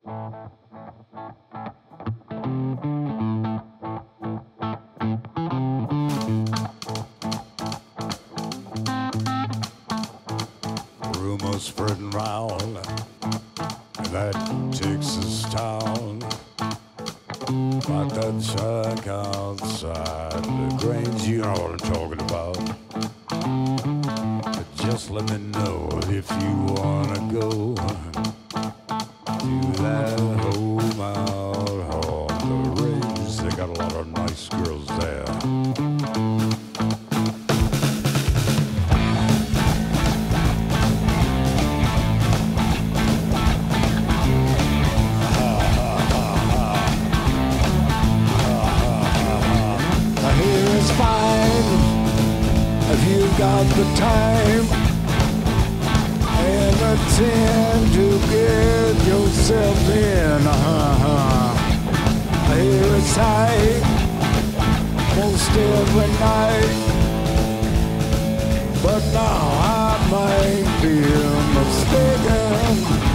Rumors spreading round that Texas town about that shack outside the Grange. You know what I'm talking about. But just let me know if you wanna go to that home out on the range. They got a lot of nice girls there. If you've got the time and the time to get yourself in, here it's tight most every night. But now I might be mistaken.